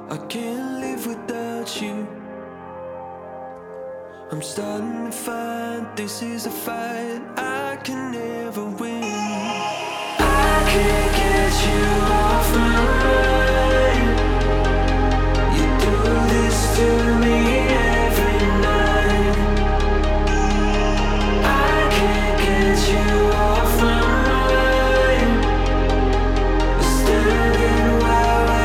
I can't live without you. I'm starting to find this is a fight I can never win. I can't get you